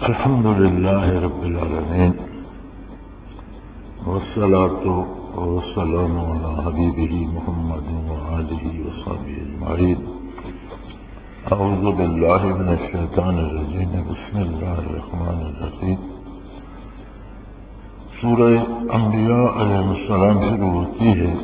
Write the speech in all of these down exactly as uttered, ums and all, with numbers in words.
الحمد لله رب العالمين والصلاة والسلام على حبيبه محمد وآله وصحبه أجمعين. أعوذ بالله من الشيطان الرجيم. بسم الله الرحمن الرحيم. سورہ انبیاء علیہ السلام شروع ہوتی ہے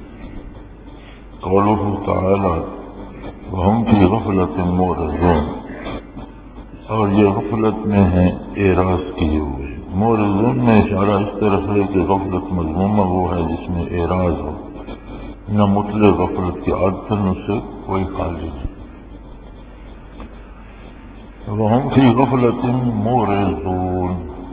قوله تعالی وهم في غفلة معرضون، اور یہ غفلت میں ہیں اعراض کیے ہوئے. معرضون میں اشارہ اس طرف ہے کہ غفلت مذمومہ وہ ہے جس میں اعراض ہو، نہ مطلق غفلت کی عادت سے کوئی خالی نہیں. وهم في غفلة معرضون،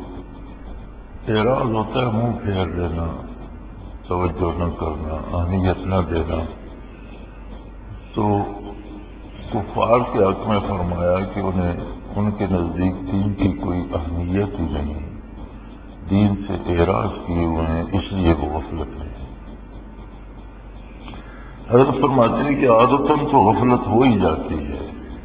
اعراض ہوتا ہے منہ پھیر لینا، توجہ نہ کرنا، اہمیت نہ دینا. تو کفار کے حق میں فرمایا کہ انہیں ان کے نزدیک دین کی کوئی اہمیت ہی نہیں، دین سے اعراض کیے ہوئے ہیں، اس لیے وہ غفلت میں ہے. حضرت فرماتے ہیں کہ عادتاً تو غفلت ہو ہی جاتی ہے،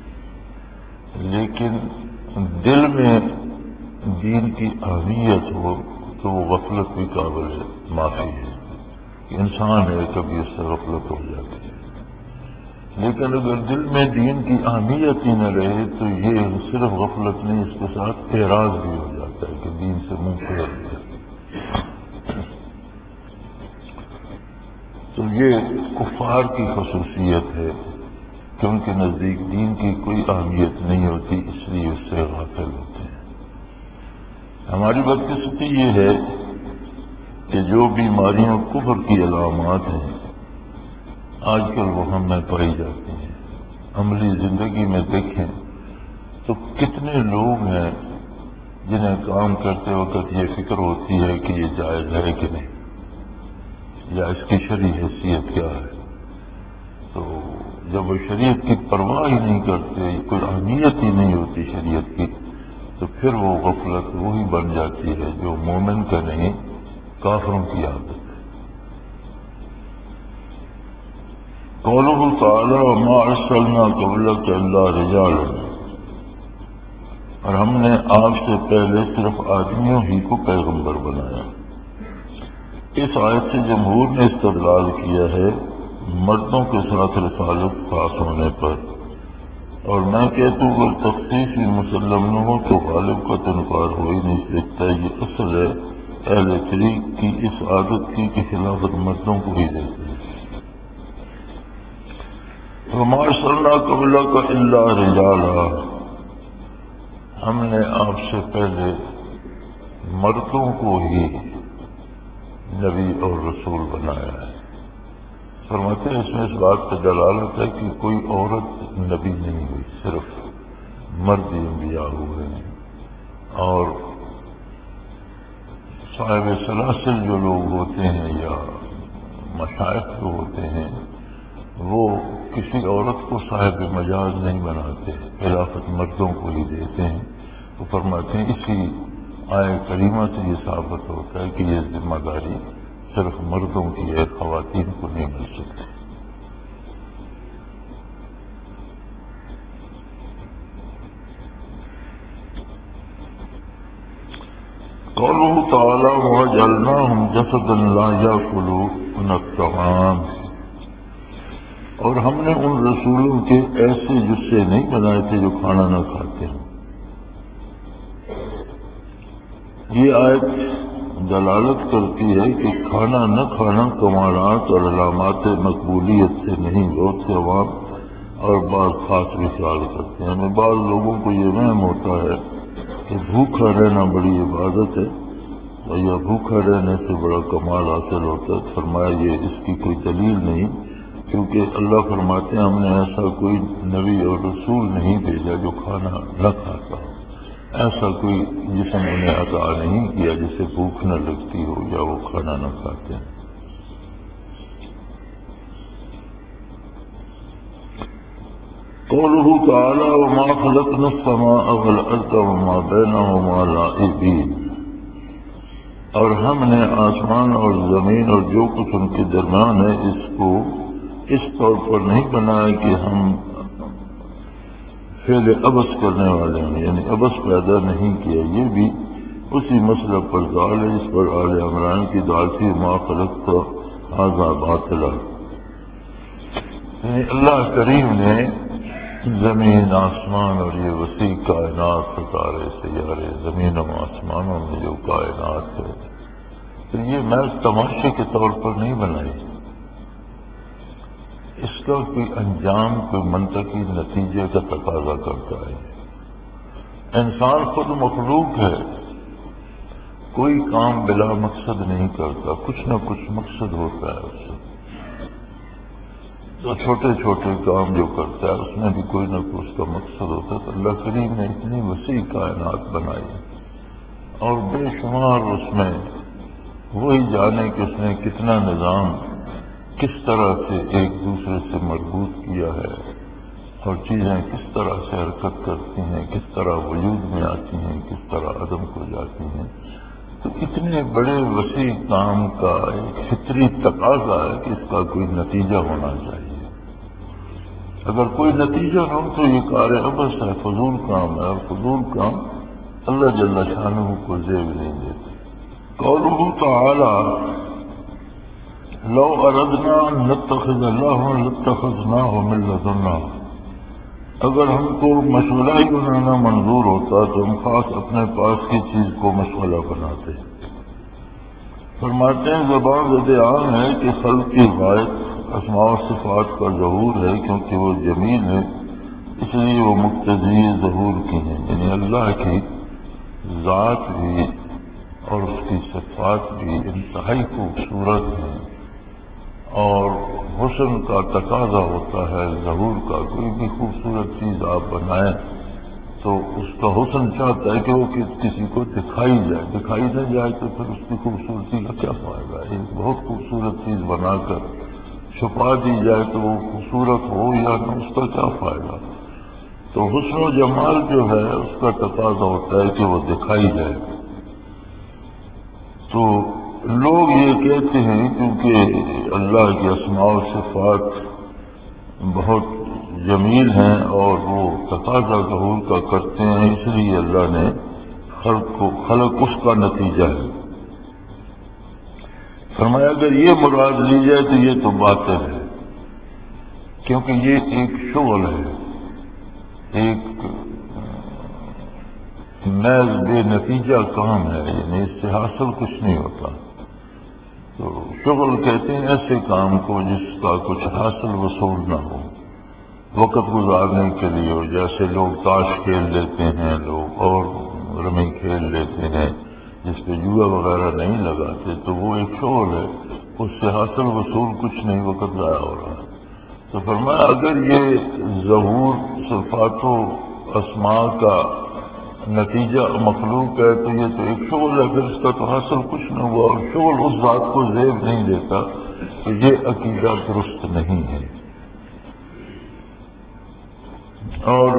لیکن دل میں دین کی اہمیت ہو تو وہ غفلت بھی قابل معافی ہے. انسان ہے کبھی اس سے غفلت ہو جاتی ہے، لیکن اگر دل میں دین کی اہمیت ہی نہ رہے تو یہ صرف غفلت نہیں، اس کے ساتھ اعراض بھی ہو جاتا ہے کہ دین سے منہ پھیر لیا. تو یہ کفار کی خصوصیت ہے کہ ان کے نزدیک دین کی کوئی اہمیت نہیں ہوتی، اس لیے اس سے غافل ہوتے ہیں. ہماری بدقسمتی یہ ہے کہ جو بیماریاں کفر کی علامات ہیں آج کل وہ ہم میں پائی جاتی ہیں. عملی زندگی میں دیکھیں تو کتنے لوگ ہیں جنہیں کام کرتے وقت یہ فکر ہوتی ہے کہ یہ جائز ہے کہ نہیں، یا اس کی شرعی حیثیت کیا ہے. تو جب وہ شریعت کی پرواہ ہی نہیں کرتے، کوئی اہمیت ہی نہیں ہوتی شریعت کی، تو پھر وہ غفلت وہی بن جاتی ہے جو مومن کا نہیں، کافروں کی عادت ہے. قوله تعالی وما ارسلنا قبلک الا رجالا، اور ہم نے آپ سے پہلے صرف آدمیوں ہی کو پیغمبر بنایا. اس آیت سے جمہور نے استدلال کیا ہے مردوں کے ساتھ رسالت خاص ہونے پر، اور میں کہتا ہوں اگر تخصیص بھی مسلم نہ ہو تو غالب کا تو انکار ہو ہی نہیں سکتا. یہ اصل ہے اہل طریق کی اس عادت کی کہ خلافت مردوں کو ہی دیتے ہیں. وما ارسلنا قبلک الا رجالا، ہم نے آپ سے پہلے مردوں کو ہی نبی اور رسول بنایا ہے. فرماتے ہیں اس میں اس بات پہ دلالت ہے کہ کوئی عورت نبی نہیں ہوئی، صرف مرد انبیاء ہوئے ہیں. اور صاحب سلاسل جو لوگ ہوتے ہیں یا مشائخ جو ہوتے ہیں وہ کسی عورت کو صاحب مجاز نہیں بناتے، خلافت مردوں کو ہی دیتے ہیں. تو فرماتے ہیں اسی آئے کریمہ سے یہ ثابت ہوتا ہے کہ یہ ذمہ داری صرف مردوں کی ہے، خواتین کو نہیں مل سکتی. قوله تعالی وجعلناهم جسدا لا يأكلون الطعام، اور ہم نے ان رسولوں کے ایسے جسے نہیں بنائے تھے جو کھانا نہ کھاتے ہیں. یہ آیت دلالت کرتی ہے کہ کھانا نہ کھانا کمالات اور علامات مقبولیت سے نہیں. بہت سے عوام اور بعض خاص بھی خیال کرتے ہیں. ہمیں بعض لوگوں کو یہ وہم ہوتا ہے کہ بھوکا رہنا بڑی عبادت ہے اور یا بھوکا رہنے سے بڑا کمال حاصل ہوتا ہے. فرمایا یہ اس کی کوئی دلیل نہیں، کیونکہ اللہ فرماتے ہیں ہم نے ایسا کوئی نبی اور رسول نہیں بھیجا جو کھانا نہ کھاتا ہو. ایسا کوئی جسم انہیں عطا نہیں کیا جسے بھوک نہ لگتی ہو یا وہ کھانا نہ کھاتے ہیں. قوله تعالی وما خلقنا السماء والارض وما بينهما لاعبين، اور ہم نے آسمان اور زمین اور جو کچھ ان کے درمیان ہے اس کو اس طور پر نہیں بنایا کہ ہم فعل ابس کرنے والے ہیں، یعنی ابس پیدا نہیں کیا. یہ بھی اسی مسئلہ پر دال ہے جس پر آل عمران کی دال تھی، ما خلقت ھذا باطلا. یعنی اللہ کریم نے زمین آسمان اور یہ وسیع کائنات، ستارے سیارے، زمین و آسمانوں میں جو کائنات ہے، تو یہ محض تماشے کے طور پر نہیں بنائی. اس کا کوئی انجام، کوئی منطقی نتیجے کا تقاضا کرتا ہے. انسان خود مخلوق ہے، کوئی کام بلا مقصد نہیں کرتا، کچھ نہ کچھ مقصد ہوتا ہے اس سے. تو چھوٹے چھوٹے کام جو کرتا ہے اس میں بھی کوئی نہ کوئی اس کا مقصد ہوتا ہے. تو اللہ کریم نے اتنی وسیع کائنات بنائی اور بے شمار اس میں وہی جانے کہ اس نے کتنا نظام کس طرح سے ایک دوسرے سے مربوط کیا ہے اور چیزیں کس طرح سے حرکت کرتی ہیں، کس طرح وجود میں آتی ہیں، کس طرح عدم ہو جاتی ہیں. تو اتنے بڑے وسیع کام کا ایک فطری تقاضا ہے کہ اس کا کوئی نتیجہ ہونا چاہیے. اگر کوئی نتیجہ نہ ہو تو یہ کار ابس ہے، فضول کام ہے، اور فضول کام اللہ جل شانہ کو زیب نہیں دیتے. قوله تعالی لو اردنا ان نتخذ لہوا لاتخذناہ من لدنا، اگر ہم کو مشغلہ ہی بنانا منظور ہوتا تو ہم خاص اپنے پاس کی چیز کو مشغلہ بناتے. فرماتے ہیں زبان زد عام ہے کہ خلق کی غایت اسماء و صفات کا ظہور ہے، کیونکہ وہ جمیل ہے اس لیے وہ مقتضی ظہور کی ہیں. یعنی اللہ کی ذات بھی اور اس کی صفات بھی انتہائی خوبصورت ہیں، اور حسن کا تقاضا ہوتا ہے ظہور کا. کوئی بھی خوبصورت چیز آپ بنائیں تو اس کا حسن چاہتا ہے کہ وہ کسی کو دکھائی جائے. دکھائی نہ جائے تو پھر اس کی خوبصورتی کا کیا فائدہ. ایک بہت خوبصورت چیز بنا کر چھپا دی جائے تو وہ خوبصورت ہو یا نہ، اس کا کیا فائدہ. تو حسن و جمال جو ہے اس کا تقاضا ہوتا ہے کہ وہ دکھائی جائے. تو لوگ یہ کہتے ہیں کیونکہ اللہ کی اسماء و صفات بہت جمیل ہیں اور وہ تقاضا ظہور کا کرتے ہیں، اس لیے اللہ نے خلق کو خلق اس کا نتیجہ ہے. فرمایا اگر یہ مراد لی جائے تو یہ تو باطل ہے، کیونکہ یہ ایک شغل ہے، ایک محض بے نتیجہ کام ہے، یعنی اس سے حاصل کچھ نہیں ہوتا. تو شغل کہتے ہیں ایسے کام کو جس کا کچھ حاصل وصول نہ ہو، وقت گزارنے کے لیے ہو. جیسے لوگ تاش کھیل لیتے ہیں، لوگ اور رمی کھیل لیتے ہیں جس پہ جوا وغیرہ نہیں لگاتے، تو وہ ایک شغل ہے، اس سے حاصل وصول کچھ نہیں، وقت ضائع ہو رہا ہے. تو فرمایا اگر یہ ظہور صفات و اسماء کا نتیجہ مخلوق ہے تو یہ تو ایک شغل ہے، پھر اس کا تو حاصل کچھ نہ ہوا، اور شغل اس ذات کو زیب نہیں دیتا. تو یہ عقیدہ درست نہیں ہے. اور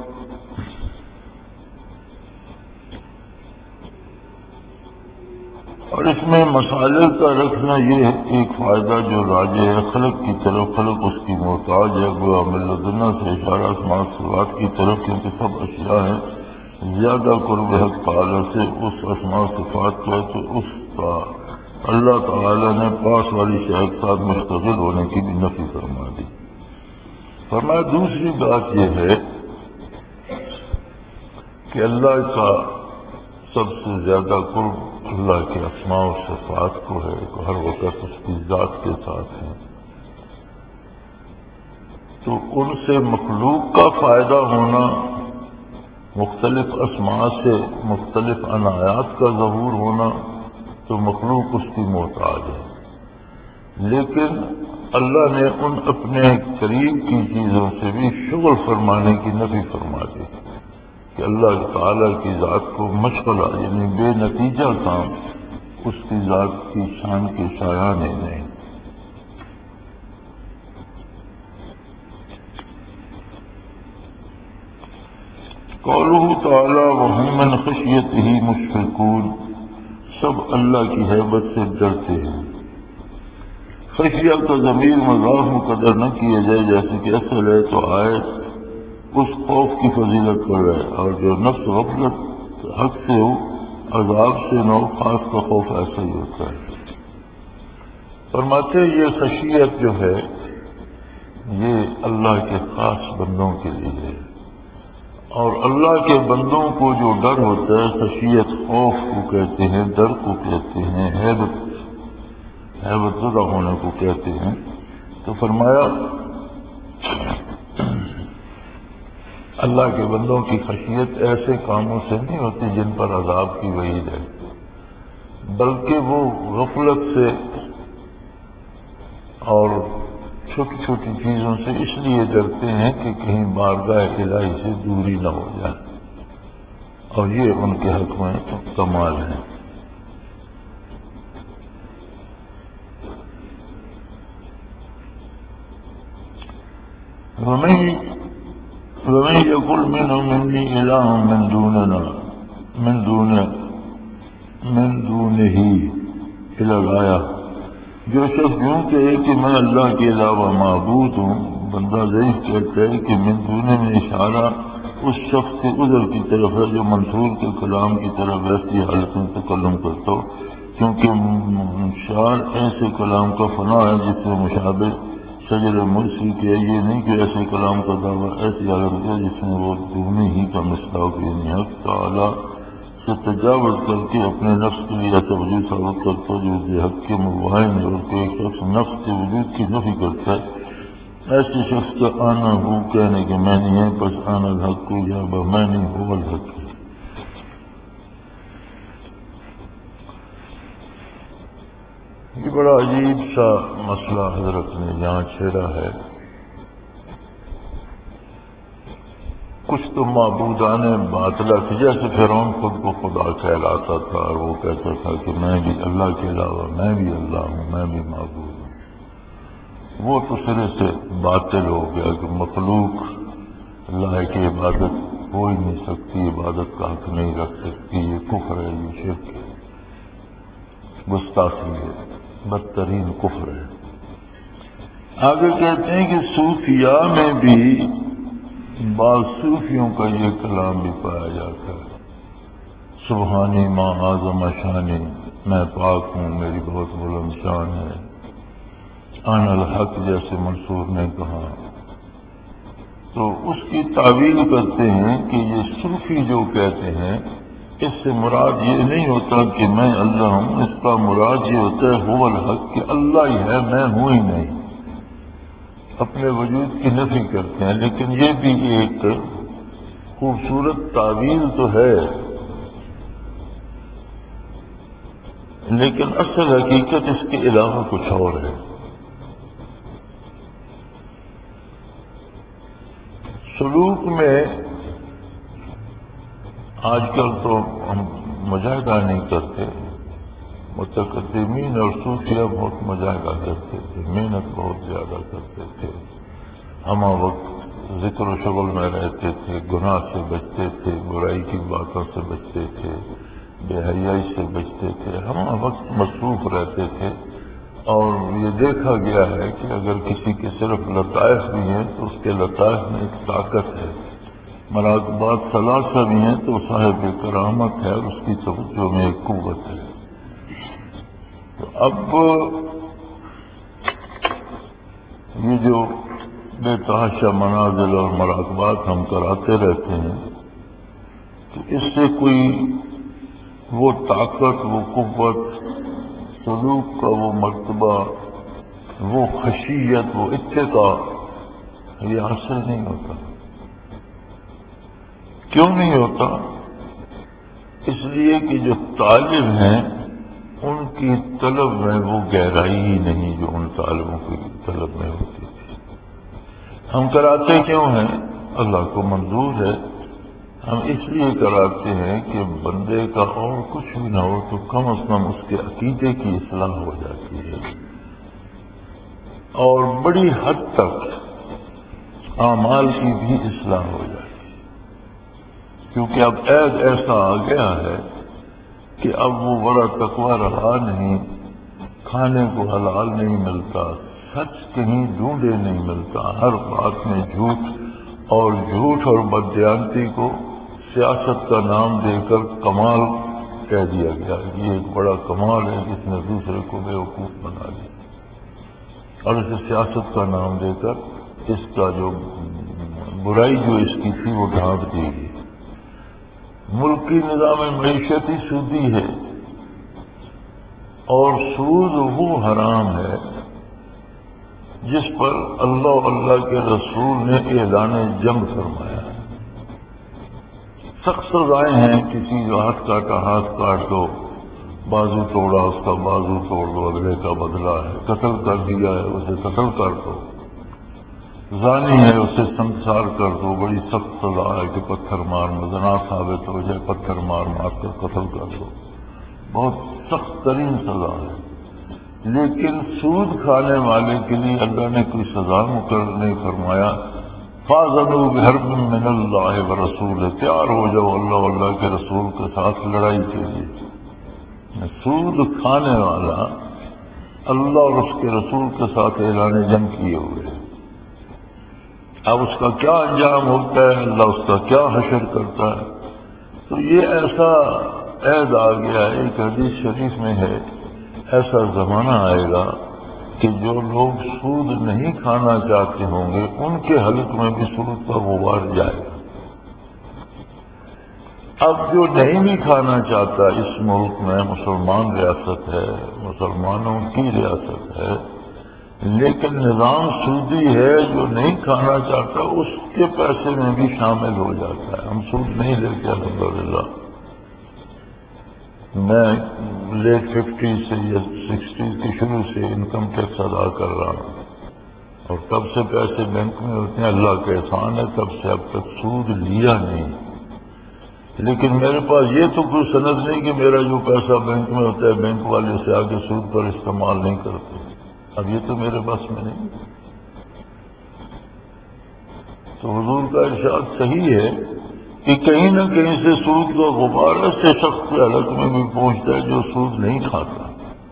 اور اس میں مسالے کا رکھنا یہ ایک فائدہ جو راجع ہے خلق کی طرف، خلق اس کی محتاج ہے. گویا من لدنا سے اشارہ اسماء صفات کی طرف، کیونکہ سب اشیاء ہیں زیادہ قرب حق تعالیٰ سے اس اسماء صفات کا، تو اس کا اللہ تعالیٰ نے پاس والی شے کے ساتھ مشتغل ہونے کی بھی نفی فرما دی. فرمایا دوسری بات یہ ہے کہ اللہ کا سب سے زیادہ قرب اللہ کے اسماء و صفات کو ہے، تو ہر وقت اس کی ذات کے ساتھ ہے. تو ان سے مخلوق کا فائدہ ہونا، مختلف اسماء سے مختلف عنایات کا ظہور ہونا، تو مخلوق اس کی محتاج ہے. لیکن اللہ نے ان اپنے قریب کی چیزوں سے بھی شغل فرمانے کی نفی فرما دی کہ اللہ تعالی کی ذات کو مشغلہ یعنی بے نتیجہ کام اس کی ذات کی شان کے شایان نہیں. قوله تعالی وهم من خشیتہ مشفقون، سب اللہ کی ہیبت سے ڈرتے ہیں. خشیہ کا ضمیر مضاف مقدر نہ کیا جائے، جیسے کہ اصل ہے تو آئے اس خوف کی فضیلت پر ہے، اور جو نفس غفلت حق سے ہو، عذاب سے نہ ہو، خاص کا خوف ایسا ہی ہوتا ہے۔ فرماتے یہ خشیت جو ہے یہ اللہ کے خاص بندوں کے لیے ہے، اور اللہ کے بندوں کو جو ڈر ہوتا ہے، خشیت خوف کو کہتے ہیں، ڈر کو کہتے ہیں، ہیبت ہیبت زدہ ہونے کو کہتے ہیں۔ تو فرمایا اللہ کے بندوں کی خشیت ایسے کاموں سے نہیں ہوتی جن پر عذاب کی وعید ہے، بلکہ وہ غفلت سے اور چھوٹی چھوٹی چیزوں سے اس لیے ڈرتے ہیں کہ کہیں بارگاہ الہی سے دوری نہ ہو جائے، اور یہ ان کے حق میں کمال ہے۔ وَمَن يَقُلْ مِنْهُمْ إِنِّي إِلَٰهٌ مِّن دُونِنَا مِن دُونِ مِن دُونِهِ إِلَى الْآيَةِ، جو شخص یوں کہے کہ میں اللہ کے علاوہ معبود ہوں، بندہ ضعیف کہتا ہے کہ من دونے میں اشارہ اس شخص کے عذر کی طرف ہے جو منصور کے کلام کی طرف ایسی حالت میں تکلم کرتا ہو، کیونکہ شعر ایسے کلام کا فنا ہے جس میں مشابہ شجر مرسی کے، یہ نہیں کہ ایسے کلام کا دعویٰ ایسی حالت ہے جس میں وہ دونوں ہی کا مصداق یعنی حق تعالیٰ سے تجاوز کر کے اپنے نفس کے لیے ایسا وجود ثابت کرتا ہے جو اس حق کے مباحث ہے، اور کہ ایک شخص نفس کے وجود کی نفی کرتا ہے، ایسے شخص کا آنا ہو کہنے کہ میں نہیں ہے، بس آنا الحق کو یا میں نہیں ہو الحق۔ یہ بڑا عجیب سا مسئلہ حضرت نے یہاں چھیڑا ہے۔ کچھ تو معبودان باطلہ تھے، جیسے فرعون خود کو خدا کہلاتا تھا اور وہ کہتا تھا کہ میں بھی اللہ کے علاوہ میں بھی اللہ ہوں، میں بھی معبود ہوں۔ وہ تو سرے سے باطل ہو گیا کہ مخلوق اللہ کی عبادت ہو ہی نہیں سکتی، عبادت کا حق نہیں رکھ سکتی، یہ کفر ہے، یہ شرک ہے، گستاخی ہے، بدترین کفر ہے۔ آگے کہتے ہیں کہ صوفیاء میں بھی بعض صوفیوں کا یہ کلام بھی پایا جاتا ہے، سبحانی ما اعظم شانی، میں پاک ہوں، میری بہت بلند شان ہے، آن الحق جیسے منصور نے کہا۔ تو اس کی تعویل کرتے ہیں کہ یہ صوفی جو کہتے ہیں اس سے مراد یہ نہیں ہوتا کہ میں اللہ ہوں، اس کا مراد یہ ہوتا ہے هو الحق کہ اللہ ہی ہے، میں ہوں ہی نہیں، اپنے وجود کی نفی کرتے ہیں۔ لیکن یہ بھی ایک خوبصورت تعویل تو ہے، لیکن اصل حقیقت اس کے علاوہ کچھ اور ہے۔ سلوک میں آج کل تو ہم مجاہدہ نہیں کرتے، متقدمین اور صوفیہ بہت مجاہدہ کرتے تھے، محنت بہت زیادہ کرتے تھے، ہم وقت ذکر و شغل میں رہتے تھے، گناہ سے بچتے تھے، برائی کی باتوں سے بچتے تھے، بے حیائی سے بچتے تھے، ہم وقت مصروف رہتے تھے۔ اور یہ دیکھا گیا ہے کہ اگر کسی کے صرف لطائف بھی ہیں تو اس کے لطائف میں ایک طاقت ہے، مراقبات ثلاثہ بھی ہیں تو صاحب کرامت ہے، اور اس کی توجہ میں ایک قوت ہے۔ تو اب یہ جو بے تحاشا منازل اور مراقبات ہم کراتے رہتے ہیں تو اس سے کوئی وہ طاقت، وہ قوت، سلوک کا وہ مرتبہ، وہ خشیت، وہ اتقاء یہ حاصل نہیں ہوتا۔ کیوں نہیں ہوتا؟ اس لیے کہ جو طالب ہیں ان کی طلب میں وہ گہرائی ہی نہیں جو ان طالبوں کی طلب میں ہوتی تھی۔ ہم کراتے کیوں ہیں؟ اللہ کو منظور ہے، ہم اس لیے کراتے ہیں کہ بندے کا اور کچھ بھی نہ ہو تو کم از کم اس کے عقیدے کی اصلاح ہو جاتی ہے، اور بڑی حد تک اعمال کی بھی اصلاح ہو جاتی ہے، کیونکہ اب عید ایسا آ گیا ہے کہ اب وہ بڑا تقویٰ رہا نہیں، کھانے کو حلال نہیں ملتا، سچ کہیں ڈھونڈے نہیں ملتا، ہر بات میں جھوٹ اور جھوٹ اور بددیانتی کو سیاست کا نام دے کر کمال کہہ دیا گیا. یہ ایک بڑا کمال ہے جس نے دوسرے کو بیوقوف بنا دیا اور اسے سیاست کا نام دے کر اس کا جو برائی جو اس کی تھی وہ ڈھانپ دی گئی. ملکی نظام معیشت ہی سودی ہے اور سود وہ حرام ہے جس پر اللہ اللہ کے رسول نے اعلان جنگ فرمایا. سخت سزائیں ہیں. کسی جو ہاتھ کاٹا ہاتھ کاٹ دو، بازو توڑا اس کا بازو توڑ دو، اگلے کا بدلہ ہے. قتل کر دیا ہے اسے قتل کر دو. زانی ہے اسے سنسار کر دو. بڑی سخت سزا ہے کہ پتھر مار زنا ثابت ہو جائے پتھر مار مار کر قتل کر دو. بہت سخت ترین سزا ہے. لیکن سود کھانے والے کے لیے اللہ نے کوئی سزا مقرر نہیں فرمایا. فَاذَنُوا بِحَرْبٍ مِّنَ اللَّهِ وَرَسُولِهِ، تیار ہو جاؤ اللہ اللہ کے رسول کے ساتھ لڑائی کے لیے. سود کھانے والا اللہ اور اس کے رسول کے ساتھ اعلان جنگ کیے ہوئے. اب اس کا کیا انجام ہوتا ہے، اللہ اس کا کیا حشر کرتا ہے. تو یہ ایسا عہد آ گیا ہے. ایک حدیث شریف میں ہے ایسا زمانہ آئے گا کہ جو لوگ سود نہیں کھانا چاہتے ہوں گے ان کے حلق میں بھی سود کا غبار جائے گا. اب جو نہیں بھی کھانا چاہتا اس ملک میں مسلمان ریاست ہے، مسلمانوں کی ریاست ہے، لیکن نظام سودی ہے، جو نہیں کھانا چاہتا اس کے پیسے میں بھی شامل ہو جاتا ہے. ہم سود نہیں لیتے الحمدللہ. میں لیٹ ففٹی سے یا سکسٹی کے شروع سے انکم ٹیکس ادا کر رہا ہوں اور تب سے پیسے بینک میں ہوتے ہیں. اللہ کا احسان ہے تب سے اب تک سود لیا نہیں. لیکن میرے پاس یہ تو کوئی سند نہیں کہ میرا جو پیسہ بینک میں ہوتا ہے بینک والے سے آگے سود پر استعمال نہیں کرتے. اب یہ تو میرے بس میں نہیں. تو حضور کا ارشاد صحیح ہے کہ کہیں نہ کہیں سے سود کا غبار ایسے شخص کے حلق میں بھی پہنچتا ہے جو سود نہیں کھاتا.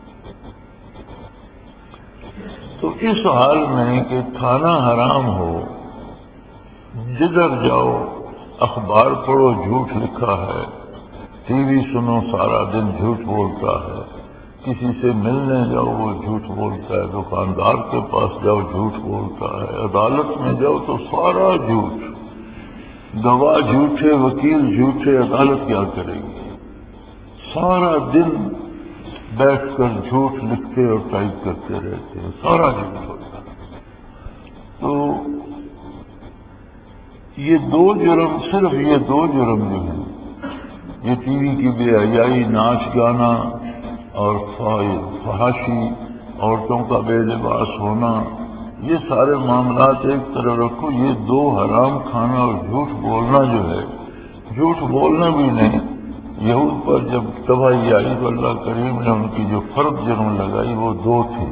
تو اس حال میں کہ کھانا حرام ہو، جدھر جاؤ اخبار پڑھو جھوٹ لکھا ہے، ٹی وی سنو سارا دن جھوٹ بولتا ہے، کسی سے ملنے جاؤ وہ جھوٹ بولتا ہے، دکاندار کے پاس جاؤ جھوٹ بولتا ہے، عدالت میں جاؤ تو سارا جھوٹ، گواہ جھوٹے، وکیل جھوٹے، عدالت کیا کرے گی؟ سارا دن بیٹھ کر جھوٹ لکھتے اور ٹائپ کرتے رہتے ہیں، سارا جھوٹ ہوتا ہے. تو یہ دو جرم، صرف یہ دو جرم جو ہیں، یہ ٹی وی کی بے حیائی، ناچ گانا اور فحاشی، عورتوں کا بے لباس ہونا، یہ سارے معاملات ایک طرح رکھو. یہ دو حرام کھانا اور جھوٹ بولنا جو ہے، جھوٹ بولنا بھی نہیں. یہود پر جب تباہی آئی تو اللہ کریم نے ان کی جو فرد جرم لگائی وہ دو تھے.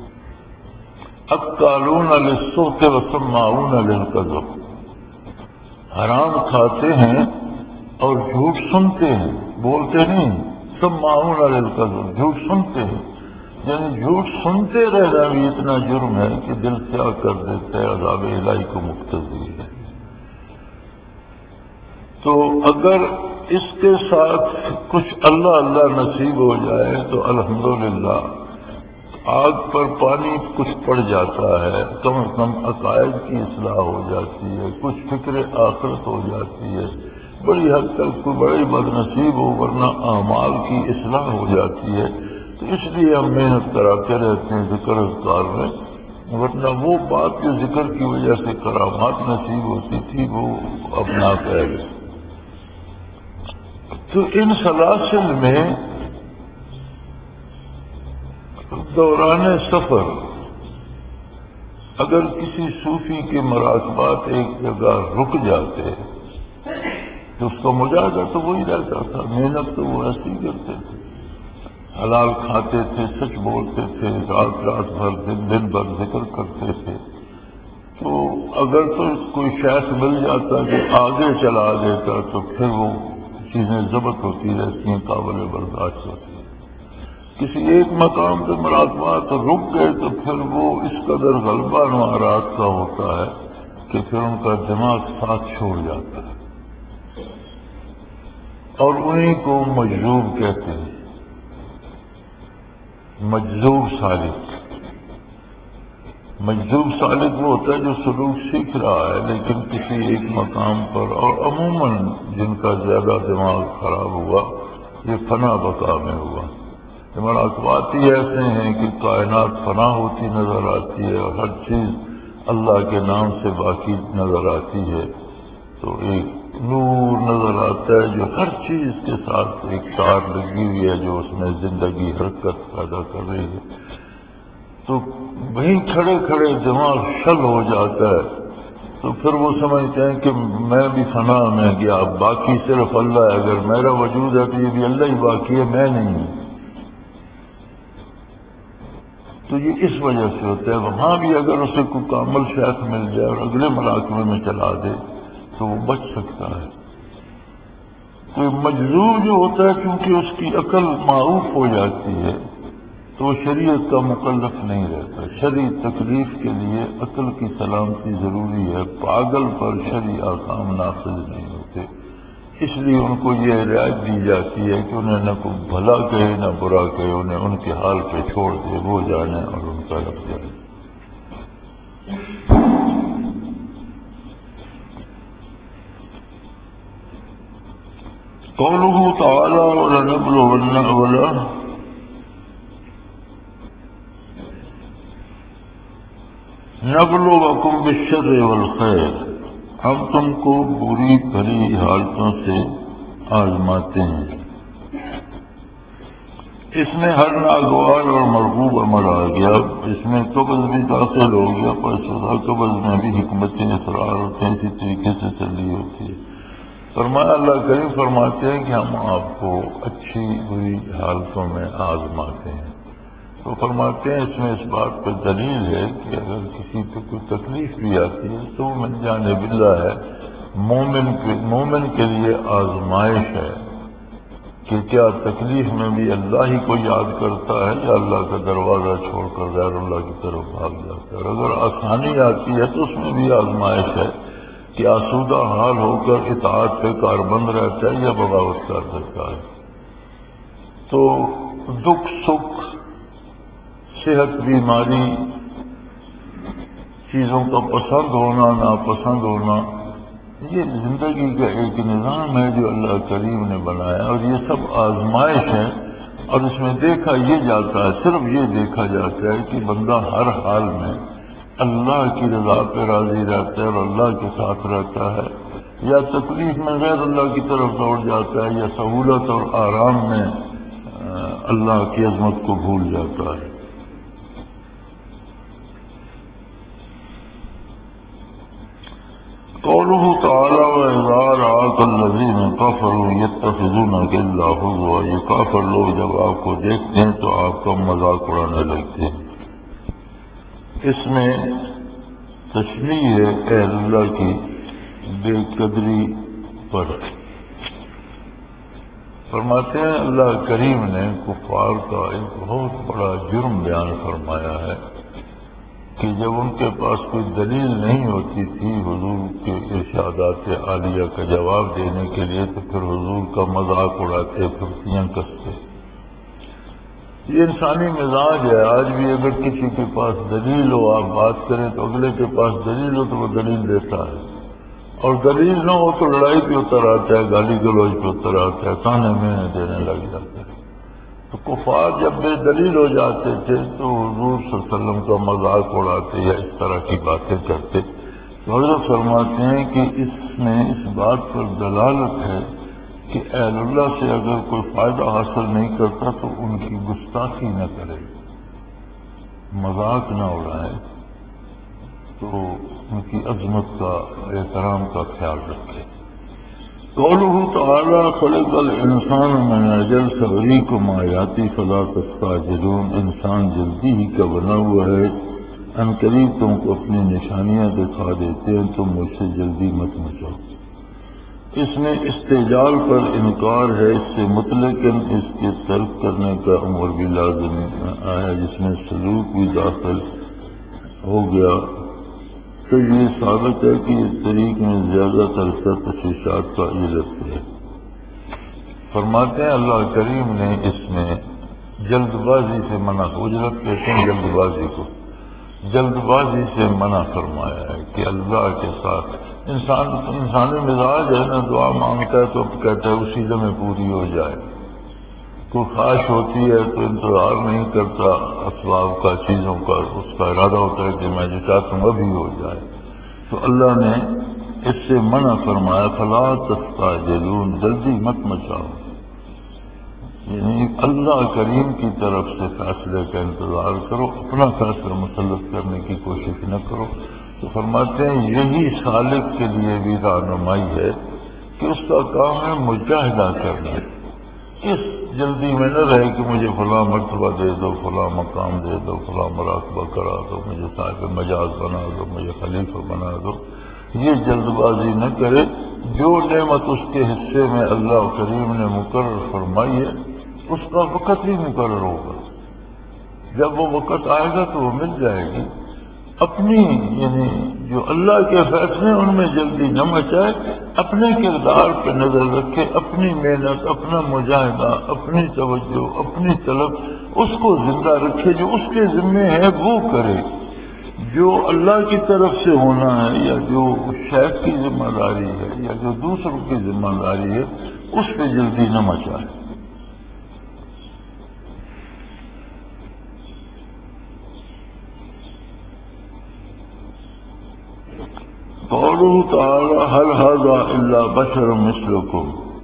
اکالون للسحت وسماعون للکذب، حرام کھاتے ہیں اور جھوٹ سنتے ہیں، بولتے نہیں. سماعون للکذب، جھوٹ سنتے ہیں. یعنی جھوٹ سنتے رہنا بھی اتنا جرم ہے کہ دل کیا کر دیتا ہے، عذاب الہی کو مقتضی ہے. تو اگر اس کے ساتھ کچھ اللہ اللہ نصیب ہو جائے تو الحمدللہ آگ پر پانی کچھ پڑ جاتا ہے، کم از کم عقائد کی اصلاح ہو جاتی ہے، کچھ فکر آخرت ہو جاتی ہے. بڑی حد تک کوئی بڑی بد نصیب ہو ورنہ اعمال کی اصلاح ہو جاتی ہے. تو اس لیے ہم محنت کراتے رہتے ہیں ذکر اذکار میں، ورنہ وہ بات جو ذکر کی وجہ سے کرامات نصیب ہوتی تھی وہ اب ناقابل. تو ان سلاسل میں دوران سفر اگر کسی صوفی کے مراقبات ایک جگہ رک جاتے تو اس کا مجاہدہ تو وہی رہتا تھا، محنت تو وہ ایسی کرتے تھے، حلال کھاتے تھے، سچ بولتے تھے، رات رات بھر دن دن بھر ذکر کرتے تھے. تو اگر تو کوئی شیخ مل جاتا جو آگے چلا دیتا تو پھر وہ چیزیں ضبط ہوتی رہتی ہیں، قابل برداشت ہوتی ہیں. کسی ایک مقام پہ مراقبات رک گئے تو پھر وہ اس قدر غلبہ نوارات کا ہوتا ہے کہ پھر ان کا دماغ ساتھ چھوڑ جاتا ہے، اور انہیں کو مجذوب کہتے ہیں، مجذوب سالک۔ مجذوب سالک وہ ہوتا ہے جو سلوک سیکھ رہا ہے لیکن کسی ایک مقام پر، اور عموماً جن کا زیادہ دماغ خراب ہوا یہ فنا بقا میں ہوا۔ مراقبات ہی ایسے ہیں کہ کائنات فنا ہوتی نظر آتی ہے اور ہر چیز اللہ کے نام سے باقی نظر آتی ہے، تو ایک نور نظر آتا ہے جو ہر چیز کے ساتھ ایک تار لگی ہوئی ہے جو اس میں زندگی حرکت پیدا کر رہی ہے، تو وہیں کھڑے کھڑے دماغ شل ہو جاتا ہے، تو پھر وہ سمجھتے ہیں کہ میں بھی فنا میں گیا، باقی صرف اللہ ہے، اگر میرا وجود ہے تو یہ بھی اللہ ہی باقی ہے، میں نہیں ہوں۔ تو یہ اس وجہ سے ہوتا ہے، وہاں بھی اگر اسے کوئی کامل شیخ مل جائے اور اگلے مراقبے میں چلا دے تو وہ بچ سکتا ہے۔ کوئی مجذوب جو ہوتا ہے کیونکہ اس کی عقل معروف ہو جاتی ہے تو وہ شریعت کا مکلف نہیں رہتا۔ شرعی تکلیف کے لیے عقل کی سلامتی ضروری ہے، پاگل پر شرعی احکام نافذ نہیں ہوتے، اس لیے ان کو یہ رعایت دی جاتی ہے کہ انہیں نہ کوئی بھلا کہے نہ برا کہے، انہیں ان کے حال پہ چھوڑ دے، وہ جانے اور ان کا رب جائے۔ قوله تعالی وَلَنَبْلُوَنَّ وَلَا نَبْلُوَكُمْ بِالشَّرِّ وَالْخَيْرِ، ہم تم کو بری بھلی حالتوں سے آزماتے ہیں۔ اس میں ہر ناگوار اور مرغوب عمل آ گیا، اس میں قبض بھی داخل ہو گیا، پر سزا قبض میں بھی حکمت اسرار ہوتے ہیں، اسی طریقے سے چلی ہوتی ہے۔ فرمایا اللہ کریم فرماتے ہیں کہ ہم آپ کو اچھی بری حالتوں میں آزماتے ہیں، تو فرماتے ہیں اس میں اس بات پر دلیل ہے کہ اگر کسی کو کوئی تکلیف بھی آتی ہے تو وہ من جانب اللہ ہے، مومن کے مومن کے لیے آزمائش ہے کہ کیا تکلیف میں بھی اللہ ہی کو یاد کرتا ہے یا اللہ کا دروازہ چھوڑ کر غیر اللہ کی طرف بھاگ جاتا ہے۔ اور اگر آسانی آتی ہے تو اس میں بھی آزمائش ہے کہ آسودہ حال ہو کر اطاعت پہ کاربند رہتا ہے یا بغاوت کر دیتا ہے۔ تو دکھ سکھ، صحت بیماری، چیزوں کا پسند ہونا ناپسند ہونا، یہ زندگی کا ایک نظام ہے جو اللہ کریم نے بنایا، اور یہ سب آزمائش ہے، اور اس میں دیکھا یہ جاتا ہے، صرف یہ دیکھا جاتا ہے کہ بندہ ہر حال میں اللہ کی رضا پہ راضی رہتا ہے اور اللہ کے ساتھ رہتا ہے، یا تکلیف میں غیر اللہ کی طرف دوڑ جاتا ہے، یا سہولت اور آرام میں اللہ کی عظمت کو بھول جاتا ہے۔ قوله تعالی وَإِذَا رَآكَ الَّذِينَ كَفَرُوا يَتَّخِذُونَكَ إِلَّا هُزُوًا، یہ کافر لوگ جب آپ کو دیکھتے ہیں تو آپ کا مذاق اڑانے لگتے ہیں۔ اس میں تشریح ہے اہل اللہ کی بے قدری پر۔ فرماتے ہیں اللہ کریم نے کفار کا ایک بہت بڑا جرم بیان فرمایا ہے کہ جب ان کے پاس کوئی دلیل نہیں ہوتی تھی حضور کے ارشادات عالیہ کا جواب دینے کے لیے تو پھر حضور کا مذاق اڑاتے، پھرتیاں کستے۔ یہ انسانی مزاج ہے، آج بھی اگر کسی کے پاس دلیل ہو آپ بات کریں تو اگلے کے پاس دلیل ہو تو وہ دلیل دیتا ہے، اور دلیل نہ ہو تو لڑائی پہ اتر آتا ہے، گالی گلوچ پہ اتر آتا ہے، تانے مینے دینے لگ جاتا ہے۔ تو کفار جب بے دلیل ہو جاتے تھے تو حضور صلی اللہ علیہ وسلم کا مذاق اڑاتے یا اس طرح کی باتیں کرتے۔ تو حضرت فرماتے ہیں کہ اس میں اس بات پر دلالت ہے کہ اہل اللہ سے اگر کوئی فائدہ حاصل نہیں کرتا تو ان کی گستاخی نہ کرے، مذاق نہ اڑائے، تو ان کی عظمت کا احترام کا خیال رکھے۔ قوله تعالی خلق الانسان من اجل سأريكم آیاتی فلا تستعجلون، انسان جلدی ہی کا بنا ہوا ہے، ان قریب تم کو اپنی نشانیاں دکھا دیتے ہیں، تم مجھ سے جلدی مت مچو۔ اس میں استعجال پر انکار ہے، اس سے مطلقاً اس کے ترک کرنے کا امر بھی لازم آیا، جس میں سلوک بھی داخل ہو گیا۔ تو یہ ثابت ہے کہ اس طریق میں زیادہ تر تشویشات کا علت ہے۔ فرماتے ہیں اللہ کریم نے اس میں جلد بازی سے منع، اجرت کہتے ہیں جلد بازی کو، جلد بازی سے منع فرمایا ہے کہ اللہ کے ساتھ انسان انسانی مزاج ہے نا، دعا مانگتا ہے تو کہتا ہے اسی لمحے پوری ہو جائے، کوئی خواہش ہوتی ہے تو انتظار نہیں کرتا اسباب کا، چیزوں کا، اس کا ارادہ ہوتا ہے کہ میں جو چاہتا ہوں ابھی ہو جائے۔ تو اللہ نے اس سے منع فرمایا فلا تستعجلون، جلدی مت مچاؤ، یعنی اللہ کریم کی طرف سے فیصلے کا انتظار کرو، اپنا فیصلہ مسلط کرنے کی کوشش نہ کرو۔ تو فرماتے ہیں یہی سالک کے لیے بھی رہنمائی ہے کہ اس کا کام ہے مجاہدہ کرنا، اس جلدی میں نہ رہے کہ مجھے فلاں مرتبہ دے دو، فلاں مقام دے دو، فلاں مراقبہ کرا دو، مجھے صاحب مجاز بنا دو، مجھے خلیفہ بنا دو، یہ جلد بازی نہ کرے۔ جو نعمت اس کے حصے میں اللہ کریم نے مقرر فرمائی ہے اس کا وقت بھی مقرر ہوگا، جب وہ وقت آئے گا تو وہ مل جائے گی۔ اپنی یعنی جو اللہ کے فیصلے ان میں جلدی نہ مچائے، اپنے کردار پہ نظر رکھے، اپنی محنت، اپنا مجاہدہ، اپنی توجہ، اپنی طلب اس کو زندہ رکھے، جو اس کے ذمے ہے وہ کرے، جو اللہ کی طرف سے ہونا ہے یا جو شیخ کی ذمہ داری ہے یا جو دوسروں کی ذمہ داری ہے اس پہ جلدی نہ مچائے۔ قوله تعالی هل هذا الا بشر مثلكم،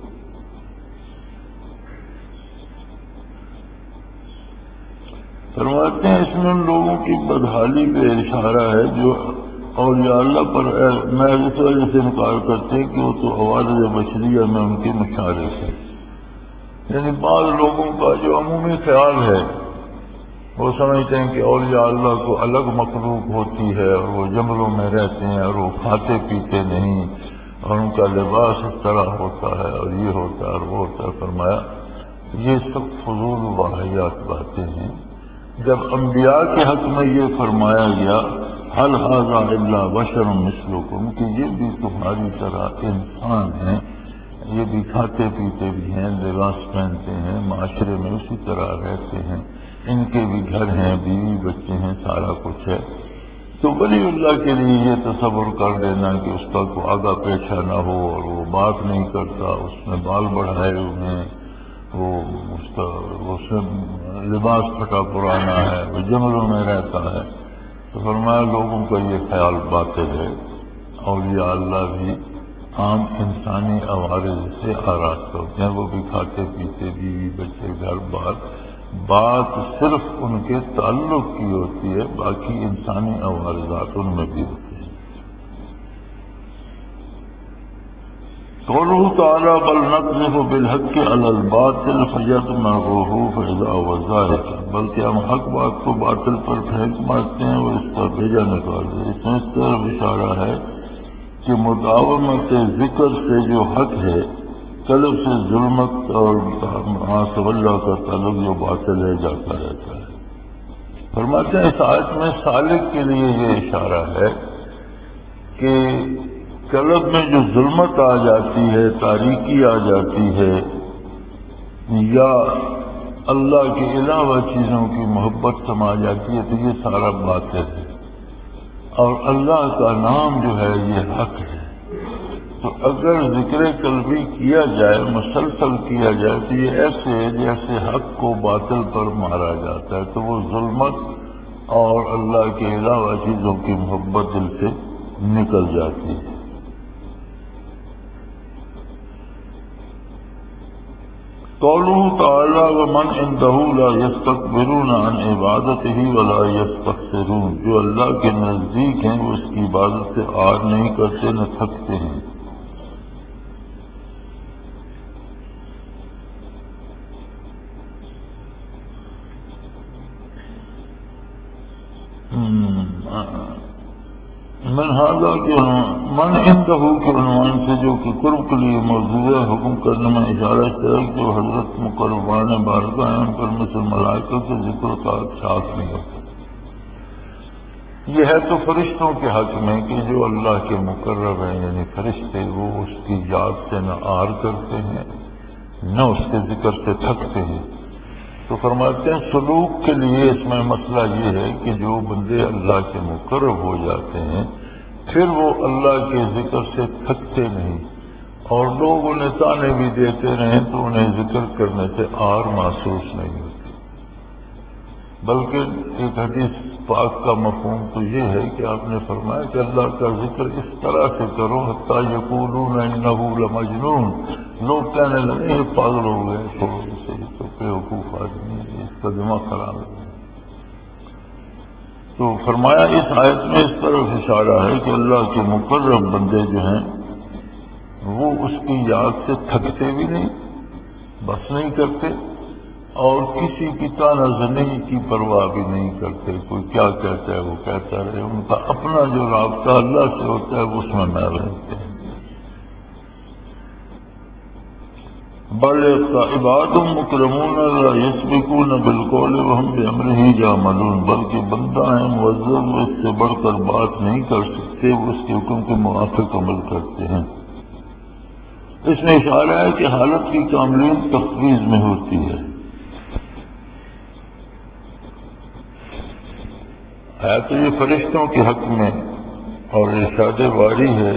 فرماتے ہیں اس میں ان لوگوں کی بدحالی پہ اشارہ ہے جو اولیاء اللہ پر میں اس وجہ سے انکار کرتے ہیں کہ وہ تو عوارض بشریہ میں ان کے مشارک ہیں، یعنی بعض لوگوں کا جو عمومی خیال ہے وہ سمجھتے ہیں کہ اولیاء اللہ کو الگ مخلوق ہوتی ہے اور وہ جنگلوں میں رہتے ہیں اور وہ کھاتے پیتے نہیں اور ان کا لباس اس طرح ہوتا ہے اور یہ ہوتا ہے اور وہ ہوتا ہے۔ فرمایا یہ سب فضول واحیات باتیں ہیں۔ جب انبیاء کے حق میں یہ فرمایا گیا هل هذا الا بشر مثلكم کہ یہ بھی تمہاری طرح انسان ہیں، یہ بھی کھاتے پیتے بھی ہیں، لباس پہنتے ہیں، معاشرے میں اسی طرح رہتے ہیں، ان کے بھی گھر ہیں، بیوی بچے ہیں، سارا کچھ ہے، تو ولی اللہ کے لیے یہ تصور کر لینا کہ اس کا کوئی آگا پیچھا نہ ہو اور وہ بات نہیں کرتا، اس میں بال بڑھائے ہوئے ہیں، وہ اس کا اس میں لباس پھٹا پرانا ہے، وہ جنگلوں میں رہتا ہے، تو فرمایا لوگوں کا یہ خیال باطل ہے۔ اولیاء اللہ بھی عام انسانی عوارض سے آراستہ ہوتے ہیں، وہ بھی کھاتے پیتے، بیوی بچے، گھر بار، بات صرف ان کے تعلق کی ہوتی ہے، باقی انسانی عوارضات ان میں بھی ہوتے ہیں۔ قوله تعالی بل نقذف بالحق علی الباطل فیدمغه فاذا هو زاهق، بلکہ ہم حق بات کو باطل پر پھینک مارتے ہیں اور اس کا بیجا نکال دیں۔ اس میں اس طرف اشارہ ہے کہ مداومت ذکر سے جو حق ہے، طلب سے ظلمت اور معاصی اللہ کا تعلق جو باطل ہے جاتا رہتا ہے۔ فرماتے ہیں اس آیت میں سالک کے لیے یہ اشارہ ہے کہ طلب میں جو ظلمت آ جاتی ہے، تاریکی آ جاتی ہے، یا اللہ کے علاوہ چیزوں کی محبت سما جاتی ہے، تو یہ سارا باطل ہے، اور اللہ کا نام جو ہے یہ حق ہے۔ تو اگر ذکر قلبی کیا جائے، مسلسل کیا جائے، تو یہ ایسے جیسے حق کو باطل پر مارا جاتا ہے، تو وہ ظلمت اور اللہ کے علاوہ چیزوں کی محبت دل سے نکل جاتی ہے۔ قوله تعالی ومن عنده لا يستكبرون عن عبادته ولا يستكثرون، جو اللہ کے نزدیک ہیں وہ اس کی عبادت سے آر نہیں کرتے نہ تھکتے ہیں۔ من هذا کے من عنده کے عنوان سے جو کہ قرب کے لیے موضوع ہے، حکم کرنے میں اشارہ اس طرح جو حضرت مقربان بارگاہ ہیں ان پر مثل ملائکہ کے ذکر کا خاص نہیں ہوتا۔ یہ ہے تو فرشتوں کے حق میں کہ جو اللہ کے مقرب ہیں یعنی فرشتے، وہ اس کی یاد سے نہ آر کرتے ہیں نہ اس کے ذکر سے تھکتے ہیں۔ تو فرماتے ہیں سلوک کے لیے اس میں مسئلہ یہ ہے کہ جو بندے اللہ کے مقرب ہو جاتے ہیں پھر وہ اللہ کے ذکر سے تھکتے نہیں، اور لوگ انہیں تانے بھی دیتے رہیں تو انہیں ذکر کرنے سے آر محسوس نہیں ہوتی، بلکہ ایک حدیث پاک کا مفہوم تو یہ ہے کہ آپ نے فرمایا کہ اللہ کا ذکر اس طرح سے کرو حتیٰ یقولون انہ لمجنون، لوگ کہنے لگے یہ پاگل ہو گئے، چھوڑو اسے، یہ تو بیوقوف آدمی ہے، اس کا دماغ خراب ہے۔ تو فرمایا اس آیت میں اس طرف اشارہ ہے کہ اللہ کے مقرب بندے جو ہیں وہ اس کی یاد سے تھکتے بھی نہیں، بس نہیں کرتے، اور کسی کی تانا زنی کی پرواہ بھی نہیں کرتے، کوئی کیا کہتا ہے وہ کہتا رہے، ان کا اپنا جو رابطہ اللہ سے ہوتا ہے وہ اس میں میں رہتے ہیں۔ بل عباد مکرمون لا یسبقون بالقول وهم بامرہ یعملون، بلکہ بندہ ہیں معزز، وہ اس سے بڑھ کر بات نہیں کر سکتے، وہ اس کے حکم کے موافق عمل کرتے ہیں۔ اس میں اشارہ ہے کہ حالت کی کاملین تفویض میں ہوتی ہے۔ ہے تو یہ فرشتوں کے حق میں، اور ارشاد باری ہے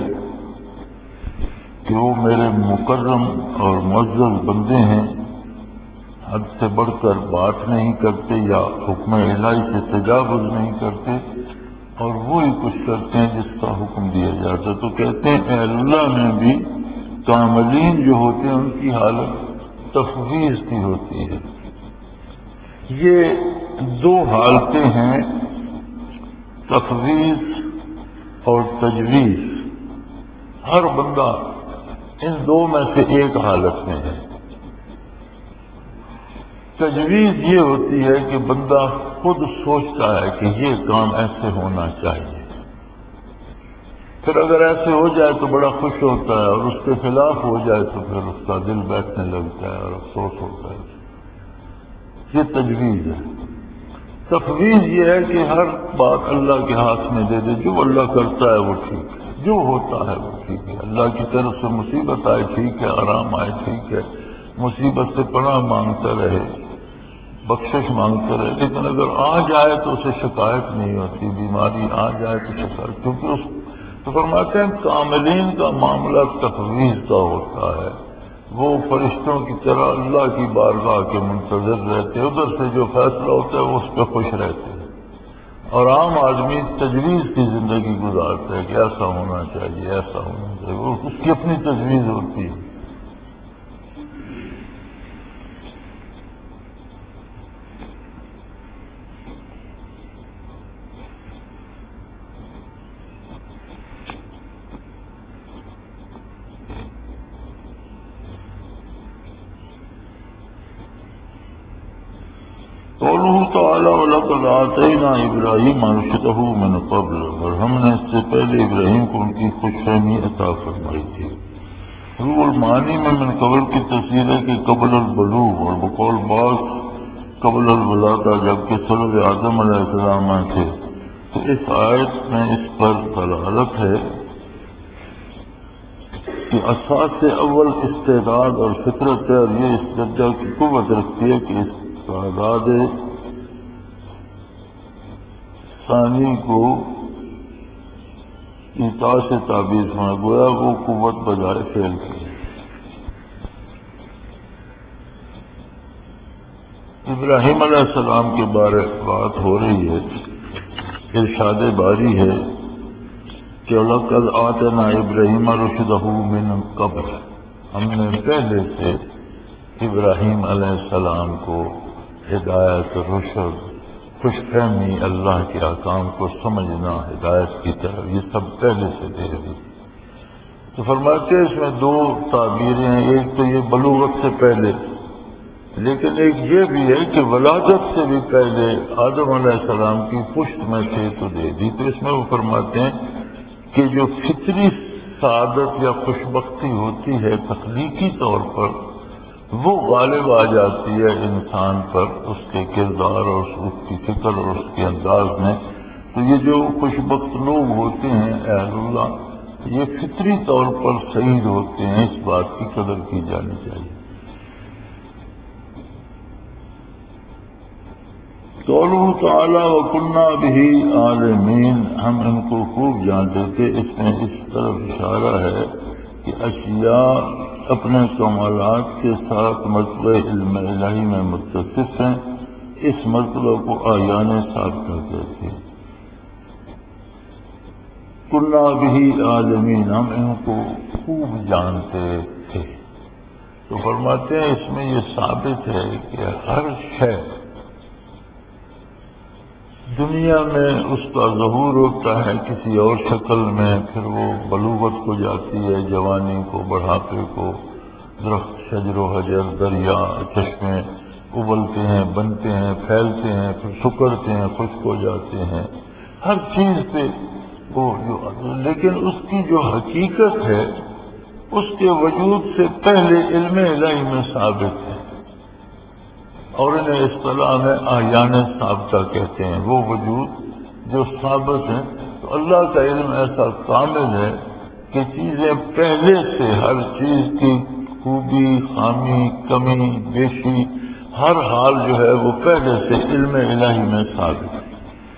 کہ وہ میرے مکرم اور معزز بندے ہیں، حد سے بڑھ کر بات نہیں کرتے یا حکم الہی سے تجاوز نہیں کرتے، اور وہی کچھ کرتے ہیں جس کا حکم دیا جاتا ہے۔ تو کہتے ہیں اے اللہ میں بھی کاملین جو ہوتے ہیں ان کی حالت تفویض کی ہوتی ہے۔ یہ دو حالتیں ہیں، تفویض اور تجویز۔ ہر بندہ ان دو میں سے ایک حالت میں ہے۔ تجویز یہ ہوتی ہے کہ بندہ خود سوچتا ہے کہ یہ کام ایسے ہونا چاہیے، پھر اگر ایسے ہو جائے تو بڑا خوش ہوتا ہے، اور اس کے خلاف ہو جائے تو پھر اس کا دل بیٹھنے لگتا ہے اور افسوس ہوتا ہے۔ یہ تجویز ہے۔ تفویض یہ ہے کہ ہر بات اللہ کے ہاتھ میں دے دے، جو اللہ کرتا ہے وہ ٹھیک ہے، جو ہوتا ہے وہ ٹھیک ہے، اللہ کی طرف سے مصیبت آئے ٹھیک ہے، آرام آئے ٹھیک ہے، مصیبت سے پناہ مانگتا رہے، بخشش مانگتا رہے، لیکن اگر آ جائے تو اسے شکایت نہیں ہوتی، بیماری آ جائے تو شکایت، کیونکہ اس تو فرماتے ہیں کاملین کا معاملہ تفویض کا ہوتا ہے، وہ فرشتوں کی طرح اللہ کی بارگاہ کے منتظر رہتے، ادھر سے جو فیصلہ ہوتا ہے وہ اس پہ خوش رہتے ہیں، اور عام آدمی تجویز کی زندگی گزارتا ہے کہ ایسا ہونا چاہیے، ایسا ہونا چاہیے، وہ اس کی اپنی تجویز ہوتی ہے۔ قوله تعالی وَلَقَدْ آتَيْنَا إِبْرَاهِيمَ رُشْدَهُ مِنْ قَبْلُ، اور ہم نے اس سے پہلے ابراہیم کو ان کی خوش فہمی عطا فرمائی تھی۔ روح المعانی میں من قبل کی تفسیر ہے کہ قبل البلوغ، اور بقول بعض قبل الولادہ، جبکہ صلب آدم علیہ السلام تھے۔ تو اس آیت میں اس پر دلالت ہے کہ اساس اول استعداد اور فطرت ہے، اور یہ اس درجہ کی قوت رکھتی ہے کہ استعداد ثانی کو اطاع سے تعبیر میں گویا وہ قوت بجائے فعل کی۔ ابراہیم علیہ السلام کے بارے بات ہو رہی ہے، ارشاد باری ہے کہ وَلَقَدْ آتَيْنَا إِبْرَاهِيمَ رُشْدَهُ مِنْ قَبْلُ، ہم نے پہلے سے ابراہیم علیہ السلام کو ہدایت، رشد، خوش فہمی، اللہ کے احکام کو سمجھنا، ہدایت کی طرف، یہ سب پہلے سے دے دی۔ تو فرماتے ہیں اس میں دو تعبیریں ہیں، ایک تو یہ بلوغت سے پہلے، لیکن ایک یہ بھی ہے کہ ولادت سے بھی پہلے آدم علیہ السلام کی پشت میں سے تو دے دی۔ تو اس میں وہ فرماتے ہیں کہ جو فطری سعادت یا خوشبختی ہوتی ہے تخلیقی طور پر، وہ غالب آ جاتی ہے انسان پر، اس کے کردار اور اس کی فکر اور اس کے انداز میں تو یہ جو خوش بخت لوگ ہوتے ہیں اہل اللہ، یہ فطری طور پر سعید ہوتے ہیں، اس بات کی قدر کی جانی چاہیے۔ قوله تعالی وَكُنَّا بِهِ عَالِمِينَ، ہم ان کو خوب جانتے تھے۔ اس میں اس طرف اشارہ ہے کہ اشیاء اپنے کمالات کے ساتھ مرتبہ علم الہی میں متصف ہیں، اس مرتبہ کو آیان ثابتہ کہتے ہیں۔ کُنَّا بِهِ عَالِمِينَ، ہم ان کو خوب جانتے تھے۔ تو فرماتے ہیں اس میں یہ ثابت ہے کہ ہر شے دنیا میں اس کا ظہور ہوتا ہے کسی اور شکل میں، پھر وہ بلوغت کو جاتی ہے، جوانی کو، بڑھاپے کو، درخت، شجر و حجر، دریا، چشمے ابلتے ہیں، بنتے ہیں، پھیلتے ہیں، پھر سکڑتے ہیں، خشک ہو جاتے ہیں، ہر چیز پہ وہ جو، لیکن اس کی جو حقیقت ہے اس کے وجود سے پہلے علم الہی میں ثابت ہے، اور انہیں اصطلاح میں آیان ثابتہ کہتے ہیں، وہ وجود جو ثابت ہیں۔ تو اللہ کا علم ایسا کامل ہے کہ چیزیں پہلے سے، ہر چیز کی خوبی، خامی، کمی، بیشی، ہر حال جو ہے وہ پہلے سے علم الہی میں ثابت ہے۔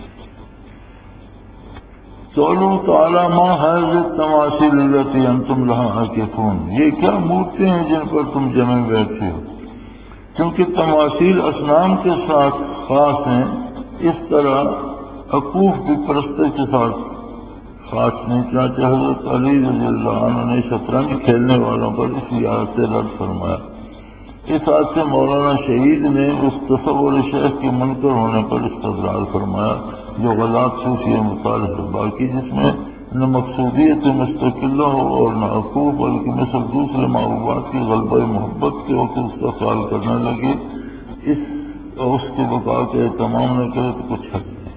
قوله تعالی ما هذه التماثيل التي انتم لها عاکفون، یہ کیا مورتیں ہیں جن پر تم جمے بیٹھے ہو؟ کیونکہ تماثیل اصنام کے ساتھ خاص ہیں، اس طرح عقوف بھی پرستش کے ساتھ خاص نہیں۔ چنانچہ حضرت علی رضی اللہ عنہ نے شطرنج کھیلنے والوں پر اسی آیت سے رد فرمایا۔ اس آیت سے مولانا شہید نے اس تصور شیخ کے منکر ہونے پر استدلال فرمایا جو غلط صوفی مطالعہ ہے، باقی جس میں نہ مقصودیت مستقلہ ہو اور نہ عقوف، بلکہ مثل دوسرے معبودات کی غلبہ محبت کے وقت اس کا خیال کرنے لگے، اس اس کے بقا کے تمام نہ کرے تو کچھ حق نہیں۔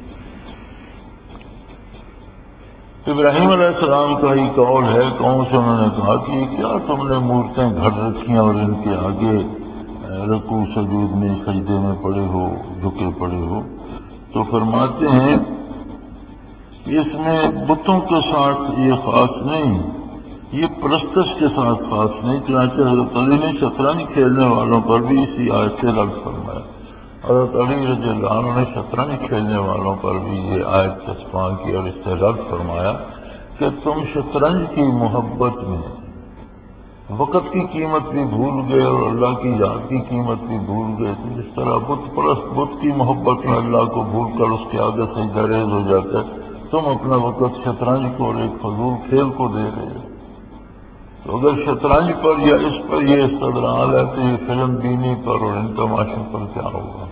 ابراہیم علیہ السلام کا ہی قول ہے، قوم سے انہوں نے کہا کہ کیا تم نے مورتیں گھڑ رکھی اور ان کے آگے رکوع سجود میں، سجدے میں پڑے ہو، جھکے پڑے ہو؟ تو فرماتے ہیں اس میں بتوں کے ساتھ یہ خاص نہیں، یہ پرستش کے ساتھ خاص نہیں۔ چنانچہ حضرت علی نے شطرنج کھیلنے والوں پر بھی اسی آیت سے رد فرمایا۔ حضرت علی رضی اللہ عنہ نے شطرنج کھیلنے والوں پر بھی یہ آیت چسپاں کی اور اس سے رد فرمایا کہ تم شطرنج کی محبت میں وقت کی قیمت بھی بھول گئے اور اللہ کی یاد کی قیمت بھی بھول گئے، تو جس طرح بت پرست بت کی محبت میں اللہ کو بھول کر اس کے آگے سجدہ ریز ہو جاتا ہے، تم اپنا وقت شطرنج کو اور ایک فضول کھیل کو دے رہے ہو۔ تو اگر شطرنج پر یا اس پر یہ استدلال ہے تو یہ فلم بینی پر اور ان تماشوں پر کیا ہوگا؟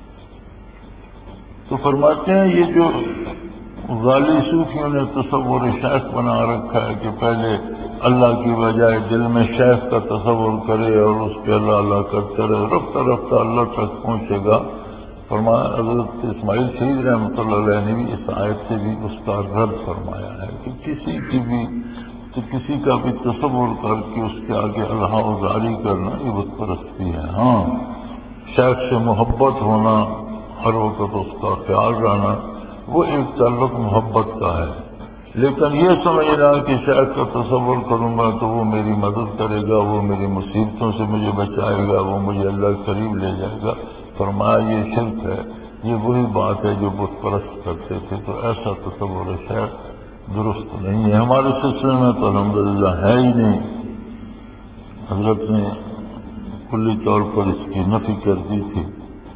تو فرماتے ہیں یہ جو غالی صوفیوں نے تصور شیخ بنا رکھا ہے کہ پہلے اللہ کی بجائے دل میں شیخ کا تصور کرے اور اس پہ اللہ اللہ کرتے رہے، رفتہ رفتہ اللہ تک پہنچے گا۔ فرمایا حضرت اسماعیل شہید رحمۃ اللہ علیہ نے بھی اس آیت سے بھی اس کا رد فرمایا ہے کہ کسی کی بھی تو کسی کا بھی تصور کر کے اس کے آگے اللہ ازاری کرنا یہ بت پرستی ہے۔ ہاں، شیخ سے محبت ہونا، ہر وقت اس کا خیال رہنا، وہ ایک تعلق محبت کا ہے، لیکن یہ سمجھنا کہ شیخ کا تصور کروں گا تو وہ میری مدد کرے گا، وہ میری مصیبتوں سے مجھے بچائے گا، وہ مجھے اللہ کے قریب لے جائے گا، فرمایا یہ شرک ہے، یہ وہی بات ہے جو بت پرست کرتے تھے۔ تو ایسا تصور شیخ درست نہیں ہے، ہمارے سلسلے میں تو الحمدللہ ہے ہی نہیں۔ حضرت نے کلی طور پر اس کی نفی کر دی تھی۔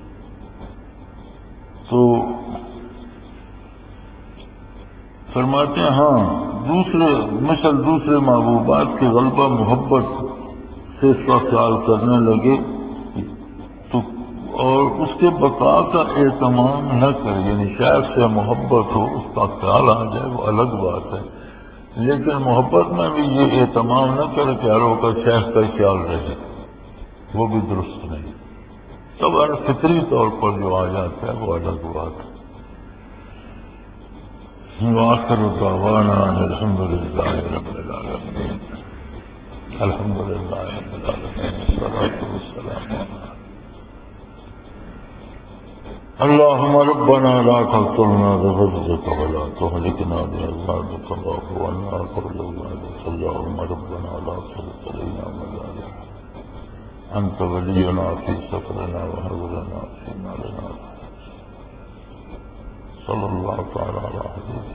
تو فرماتے ہیں ہاں دوسرے مثل دوسرے محبوبات کے غلبہ محبت سے اس کا خیال کرنے لگے تو اور اس کے بقا کا اہتمام نہ کرے، یعنی شیخ سے محبت ہو اس کا خیال آ جائے وہ الگ بات ہے، لیکن محبت میں بھی یہ اہتمام نہ کرے کہ ہر وقت شیخ کا خیال رہے، وہ بھی درست نہیں۔ تب ہر فطری طور پر جو آ جاتا ہے وہ الگ بات ہے۔ وآخر دعوانا الحمد للہ رب العالمین، الحمد للہ رب العالمین، والصلاة والسلام علی اللهم ربنا لا تقتلنا بغضبك ولا تهلكنا بعذابك واعف عنا قبل ذلك. اللهم ربنا لا تسلط علينا من لا يرحمنا أنت ولينا في سفرنا وهب لنا في مالنا. صلى الله تعالى على حبيبنا